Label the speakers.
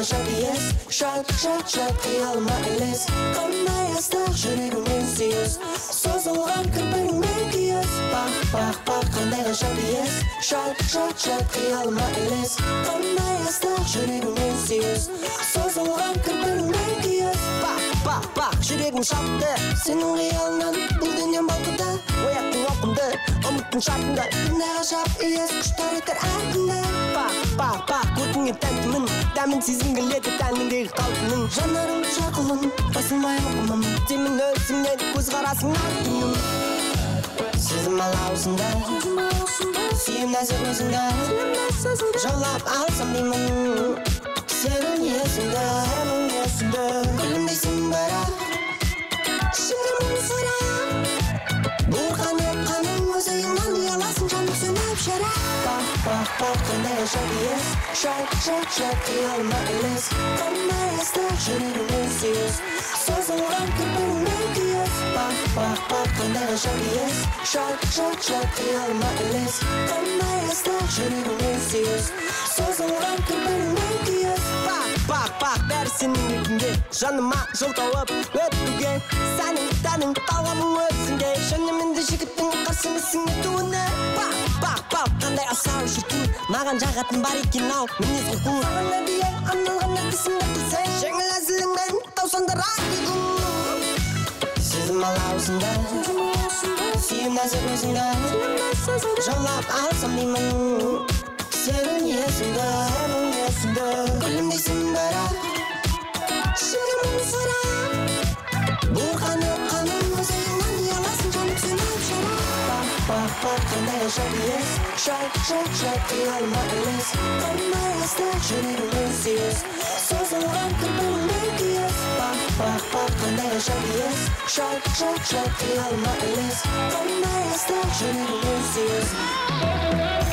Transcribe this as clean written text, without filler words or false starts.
Speaker 1: yaşadı yes Şak kıyalma eles Qanday астық жүрегіммен сүйіз Созылған кірпігіңмен күйіз Бақ қандай yaşadı yes Şak kıyalma eles Qanday астық жүрегіммен сүйіз Созылған кірпігіңмен күйіз Бақ жүрегім шапты Сенің қиялынан бұл дүнием балқыды Ояттың оқымды ұмыттың шартында Қандай ғажап иес құштар етер әркімді Бақ көркіңе тәнтімін Дәмін сезгім келеді тәніңдегі қалпының Жанарым шақылын басылмай оқымам Демін өзіңнен көзқарасыңнан түнім Сезім алаусында Сүйім нәзік өзіңді Жаулап алсам деймін Сенің есіңді Гүлімдейсің бірақ Шыңырмын сұрап Бұрқанып қаным өзіңнен ұяласын жаным сөніп шарап Бақ қандай yaşadı yes Şak kıyalma eles Qanday астық жүрегіммен сүйіз Созылған кірпігіңмен күйіз Бақ қандай yaşadı yes Şak kıyalma eles Qanday астық жүрегіммен сүйіз Созылған кірпігіңмен күйіз Бақ бәрі сенің еркіңде Жаныма жол тауып өтуге Сәнің тәнің талғамың өзіңде Шынымен де жігіттің қарсыңысың етуіне Бақ қандай асау шіркін Маған жағатын бар екен ау мінез құлқын Саған әдейі арналған әдісін бітірсең Жеңіл әзіліңмен таусандырар дейгім Сезім алаусында Сүйім нәзік өзіңді Жаулап алсам деймін Сенің есіңді Гүлімдейсің бірақ Шыңырмын сұрап Бұрқанып қаным өзіңнен ұяласын жаным сөніп шарап Бақ қандай yaşadı yes Şak kıyalma eles Qanday астық жүрегіммен сүйіз Созылған кірпігіңмен күйіз Бақ қандай yaşadı yes Şak kıyalma eles Qanday астық жүрегіммен сүйіз